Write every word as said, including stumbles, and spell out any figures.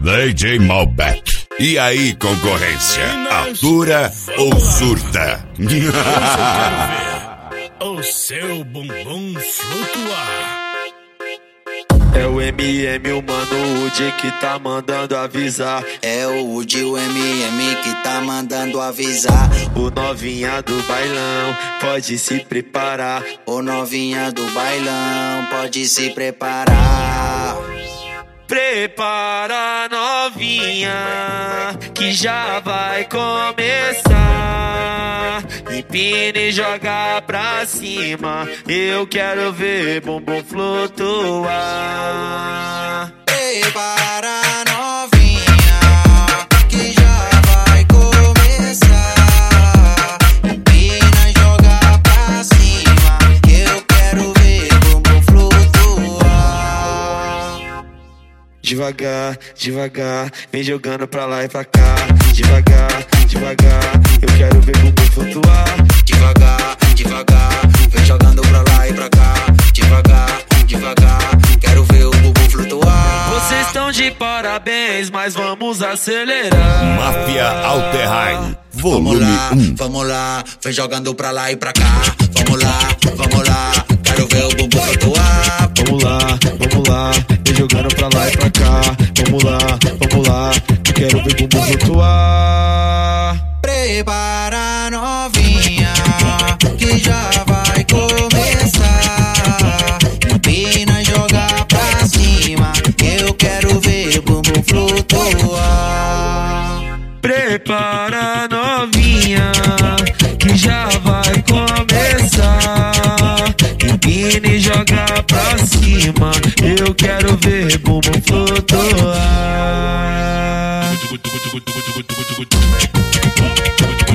D J Malbec. E aí, concorrência? Atura ou surta? O seu bumbum flutuar. É o M M, o mano Woody que tá mandando avisar. É o Woody, o M M que tá mandando avisar. O novinha do bailão pode se preparar. O novinha do bailão pode se preparar. Prepara, novinha, que já vai começar. Empina e joga pra cima. Eu quero ver bumbum flutuar. Prepara, novinha, que já vai começar. Empina e joga pra cima. Eu quero ver bumbum flutuar. Devagar, devagar, vem jogando pra lá e pra cá. Devagar, devagar, eu quero ver bumbum flutuar. Devagar, devagar, vem jogando pra lá e pra cá. Devagar, devagar, quero ver o bumbum flutuar. Vocês estão de parabéns, mas vamos acelerar. Máfia Alterheim, Vamos volume lá, um. vamos lá, vem jogando pra lá e pra cá. Vamos lá, vamos lá, quero ver o bumbum flutuar. Vamos lá, vamos lá, vem jogando pra lá e pra cá. Vamos lá, vamos lá, eu quero ver bumbum flutuar. Prepara, novinha, que já vai começar. Empina e joga pra cima, eu quero ver bumbum flutuar. Prepara, novinha, que já vai começar. Empina e joga pra cima, eu quero ver bumbum flutuar.